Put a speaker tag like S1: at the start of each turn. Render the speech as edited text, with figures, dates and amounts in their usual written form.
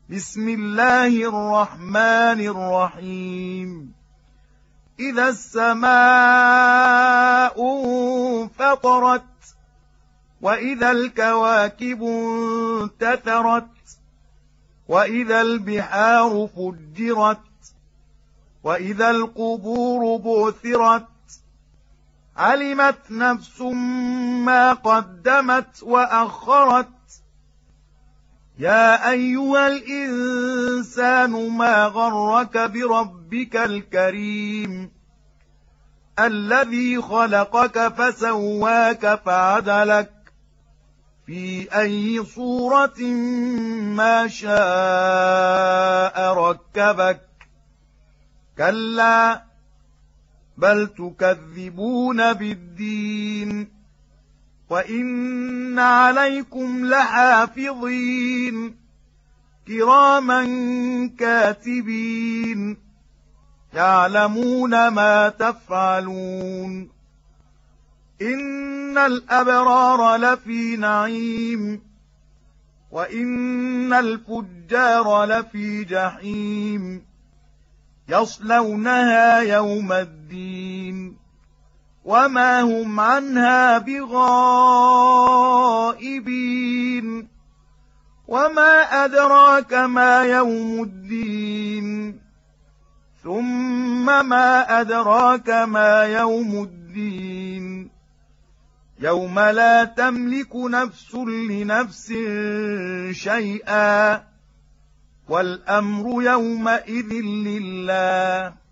S1: بسم الله الرحمن الرحيم. إذا السماء انفطرت وإذا الكواكب انتثرت وإذا البحار فجرت وإذا القبور بعثرت علمت نفس ما قدمت وأخرت يا أيها الإنسان ما غرك بربك الكريم الذي خلقك فسواك فعدلك في أي صورة ما شاء ركبك كلا بل تكذبون بالدين وإن عليكم لحافظين كراما كاتبين يعلمون ما تفعلون إن الأبرار لفي نعيم وإن الفجار لفي جحيم يصلونها يوم الدين وما هم عنها بغائبين وما أدراك ما يوم الدين ثم ما أدراك ما يوم الدين يوم لا تملك نفس لنفس شيئا والأمر يومئذ لله